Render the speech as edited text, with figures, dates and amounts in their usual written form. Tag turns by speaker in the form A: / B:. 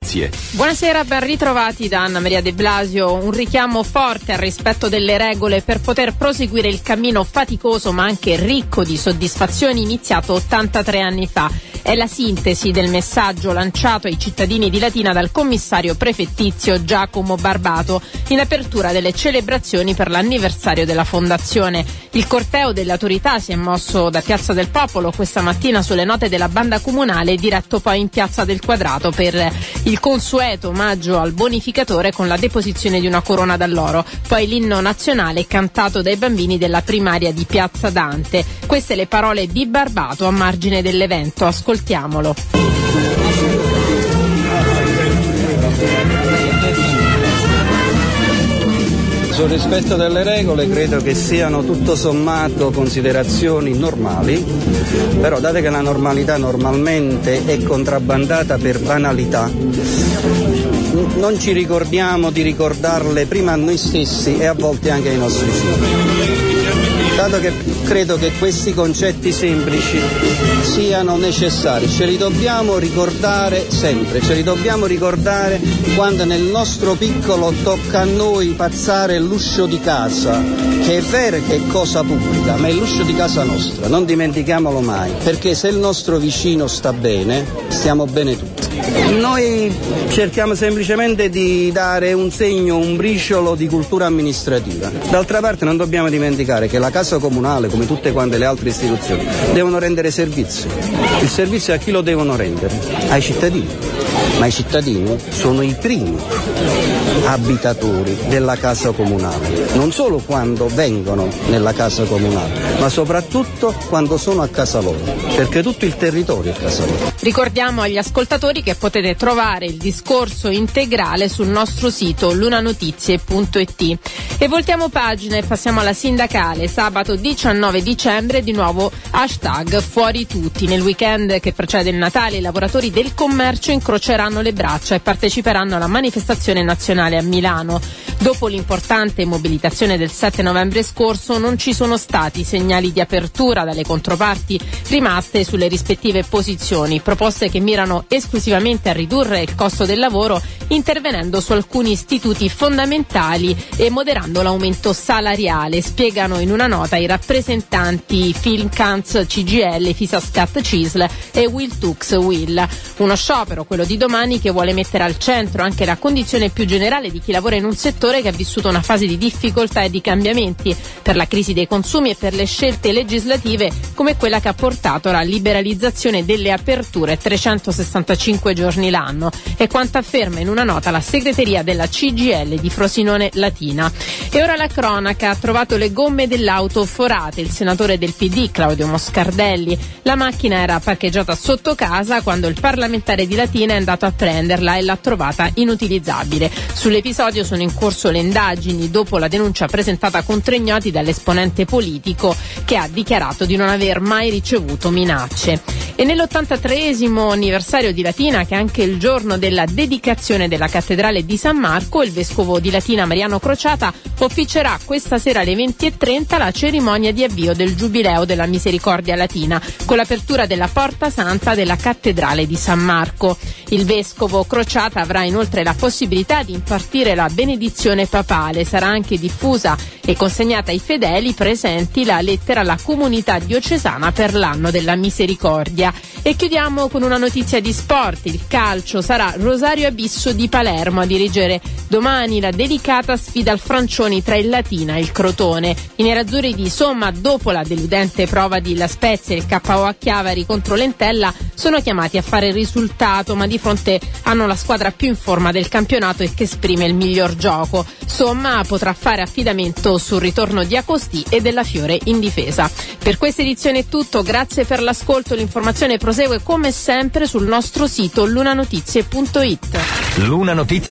A: Notizie.
B: Buonasera, ben ritrovati da Anna Maria De Blasio. Un richiamo forte al rispetto delle regole per poter proseguire il cammino faticoso ma anche ricco di soddisfazioni iniziato 83 anni fa. È la sintesi del messaggio lanciato ai cittadini di Latina dal commissario prefettizio Giacomo Barbato in apertura delle celebrazioni per l'anniversario della fondazione. Il corteo delle autorità si è mosso da Piazza del Popolo questa mattina sulle note della banda comunale, diretto poi in Piazza del Quadrato per il consueto omaggio al bonificatore con la deposizione di una corona d'alloro. Poi l'inno nazionale cantato dai bambini della primaria di Piazza Dante. Queste le parole di Barbato a margine dell'evento. Ascoltiamolo.
C: Sul rispetto delle regole credo che siano tutto sommato considerazioni normali, però date che la normalità normalmente è contrabbandata per banalità, non ci ricordiamo di ricordarle prima a noi stessi e a volte anche ai nostri figli. Dato che credo che questi concetti semplici siano necessari, ce li dobbiamo ricordare sempre, ce li dobbiamo ricordare quando nel nostro piccolo tocca a noi passare l'uscio di casa, che è vero che è cosa pubblica, ma è l'uscio di casa nostra, non dimentichiamolo mai, perché se il nostro vicino sta bene, stiamo bene tutti. Noi cerchiamo semplicemente di dare un segno, un briciolo di cultura amministrativa. D'altra parte non dobbiamo dimenticare che la casa comunale, come tutte quante le altre istituzioni, devono rendere servizio. Il servizio a chi lo devono rendere? Ai cittadini. Ma i cittadini sono i primi abitatori della casa comunale, non solo quando vengono nella casa comunale, ma soprattutto quando sono a casa loro, perché tutto il territorio è casa loro.
B: Ricordiamo agli ascoltatori che potete trovare il discorso integrale sul nostro sito lunanotizie.it. E voltiamo pagina e passiamo alla sindacale. Sabato 19 dicembre di nuovo hashtag fuori tutti. Nel weekend che precede il Natale i lavoratori del commercio incroceranno le braccia e parteciperanno alla manifestazione nazionale a Milano. Dopo l'importante mobilitazione del 7 novembre scorso non ci sono stati segnali di apertura dalle controparti rimaste sulle rispettive posizioni, proposte che mirano esclusivamente a ridurre il costo del lavoro intervenendo su alcuni istituti fondamentali e moderando l'aumento salariale, spiegano in una nota i rappresentanti Filmcans CGL, Fisascat CISL e Wiltux Will. Uno sciopero, quello di domani, che vuole mettere al centro anche la condizione più generale di chi lavora in un settore che ha vissuto una fase di difficoltà e di cambiamenti per la crisi dei consumi e per le scelte legislative come quella che ha portato alla liberalizzazione delle aperture 365 giorni l'anno. È quanto afferma in una nota la segreteria della CGL di Frosinone Latina. E ora la cronaca: ha trovato le gomme dell'auto forate il senatore del PD Claudio Moscardelli. La macchina era parcheggiata sotto casa quando il parlamentare di Latina è andato a prenderla e l'ha trovata inutilizzabile. Sull'episodio sono in corso le indagini dopo la denuncia presentata contro ignoti dall'esponente politico, che ha dichiarato di non aver mai ricevuto minacce. E nell'83esimo anniversario di Latina, che è anche il giorno della dedicazione della cattedrale di San Marco, il vescovo di Latina Mariano Crociata officerà questa sera alle 20:30 la cerimonia di avvio del Giubileo della Misericordia Latina, con l'apertura della Porta Santa della cattedrale di San Marco. Il vescovo Crociata avrà inoltre la possibilità di impartire la benedizione papale. Sarà anche diffusa e consegnata ai fedeli presenti la lettera alla comunità diocesana per l'anno della misericordia. E chiudiamo con una notizia di sport. Il calcio: sarà Rosario Abisso di Palermo a dirigere domani la delicata sfida al Francioni tra il Latina e il Crotone. I nerazzurri di Somma, dopo la deludente prova di La Spezia e il KO a Chiavari contro l'Entella, sono chiamati a fare il risultato, ma di fronte hanno la squadra più in forma del campionato e che esprime il miglior gioco. Somma potrà fare affidamento sul ritorno di Acostì e della Fiore in difesa. Per questa edizione è tutto, grazie per l'ascolto. L'informazione prosegue come sempre sul nostro sito lunanotizie.it.
A: Luna Notizie.